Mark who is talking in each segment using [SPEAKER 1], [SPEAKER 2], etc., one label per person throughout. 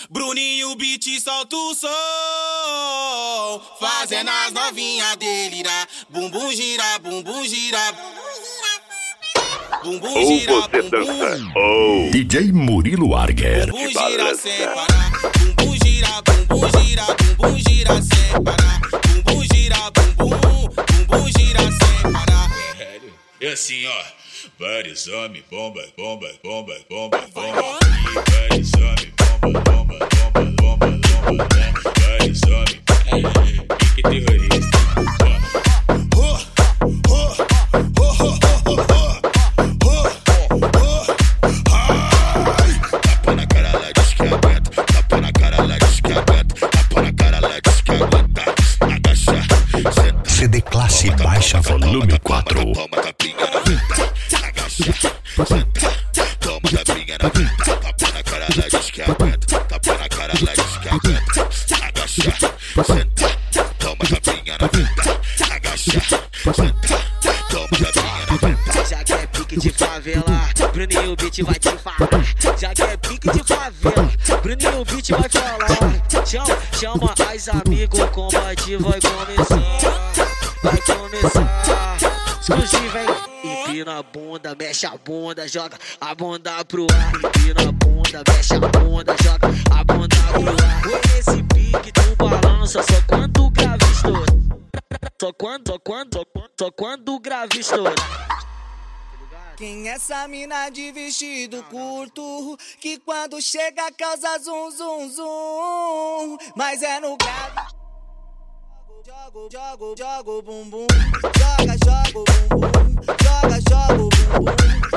[SPEAKER 1] Bruninho Beat solta o som, fazendo as novinhas delirar. Bumbum gira, bumbum gira. Bumbum gira,
[SPEAKER 2] ou você dança, ou
[SPEAKER 3] DJ Murilo Arger.
[SPEAKER 1] bumbum gira sem parar. Bumbum gira, bumbum gira, bumbum gira sem parar. Bumbum gira, bumbum gira sem parar.
[SPEAKER 4] É assim, ó. Vários homens, bomba, bomba, bomba, bomba, bomba. E vários homens, bomba, bomba, bomba, bomba, bomba. Vários homens, pique terrorista. Tapa na cara, ela diz que aguenta. Tapa na cara, ela diz que aguenta. Tapa na cara, ela diz que aguenta. Agacha, senta.
[SPEAKER 3] CD Classe Baixa Volume 4.
[SPEAKER 4] Toma tapinha na bunda. Agacha, senta. Toma tapinha na bunda. Tapa na cara, ela diz que aguenta. Tapa na cara, ela diz que aguenta. Agacha, senta. Toma tapinha na bunda. Agacha, senta. Toma tapinha na bunda.
[SPEAKER 5] Já que é pique de favela, Bruninho Beat vai te falar. Já que é pique de favela, Bruninho Beat vai falar. Chama as amigos, o combate vai começar. Vai começar. Exclusivo, hein? Empina a bunda, mexe a bunda, joga a bunda pro ar. Empina a bunda, mexe a bunda, joga a bunda pro ar. Com esse pique tu balança só quando o grave estoura. Só quando o grave estoura.
[SPEAKER 6] Quem é essa mina de vestido curto que quando chega causa zum zum zum, mas é no grave. Joga o bumbum, joga o bumbum, joga o bumbum,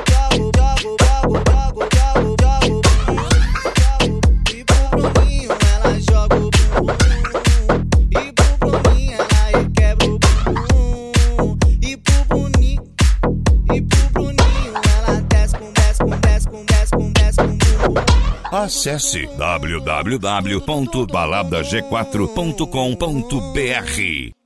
[SPEAKER 6] joga o bumbum. E pro Bruninho ela joga o bumbum, e pro Bruninho ela requebra o bumbum, e pro Bruninho ela desce com bumbum.
[SPEAKER 3] Acesse www.baladag4.com.br.